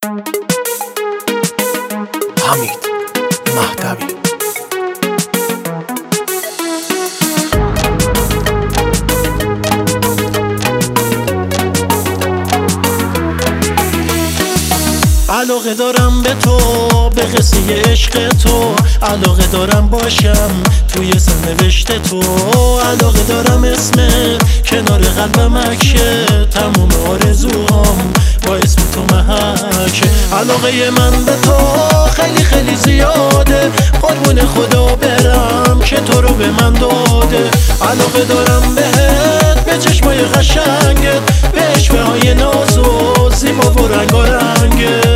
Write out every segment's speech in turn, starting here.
حمید مهدوی. علاقه دارم به تو، به قصه عشق تو، علاقه دارم باشم توی سرنوشت تو، علاقه دارم اسمت کنار قلبم عکشه، تموم آرزوهام با اسم تو محکه. علاقه من به تو خیلی خیلی زیاده، قربون خدا برم که تو رو به من داده. علاقه دارم بهت، به چشمای قشنگت، به عشوه های ناز و زیبا و رنگارنگت.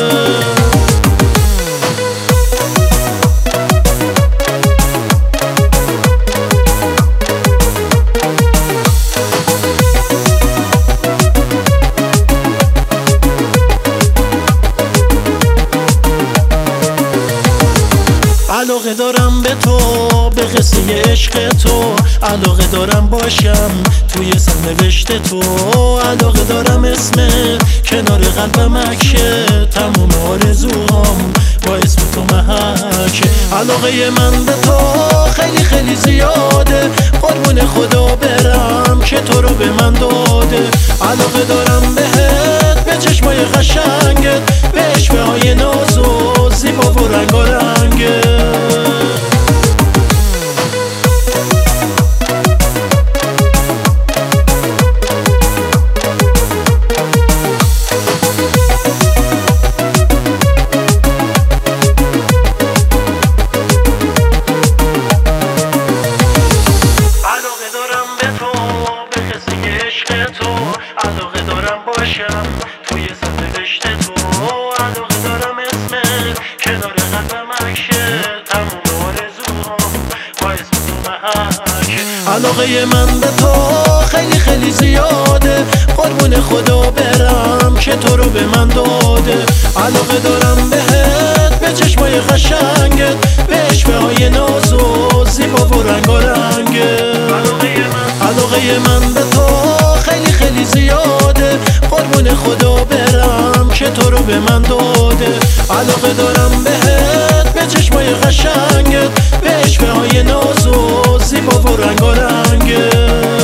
علاقه دارم به تو، به قصه عشق تو، علاقه دارم باشم توی سرنوشت تو، علاقه دارم اسمت کنار قلبم عکشه، تموم آرزوهام با اسم تو محکه. علاقه من به تو خیلی خیلی زیاده، قربون خدا برم که تو رو به من داده. علاقه دارم بهت، به چشمای قشنگت، به عشوه های ناز و زیبا و رنگارنگت. علاقه دارم باشم توی سرنوشت تو، علاقه دارم اسمت کنار قلبم عکشه، تموم آرزوهام با اسم تو محکه. علاقه من به تو خیلی خیلی زیاده، قربون خدا برم که تو رو به من داده. علاقه دارم بهت، به چشمای قشنگت، به عشوه های ناز و زیبا و رنگارنگت. علاقه من به تو خیلی خیلی زیاده، قربون خدا برم که تو رو به من داده. علاقه دارم بهت، به چشمای قشنگت، به عشوه های ناز و زیبا و رنگارنگت.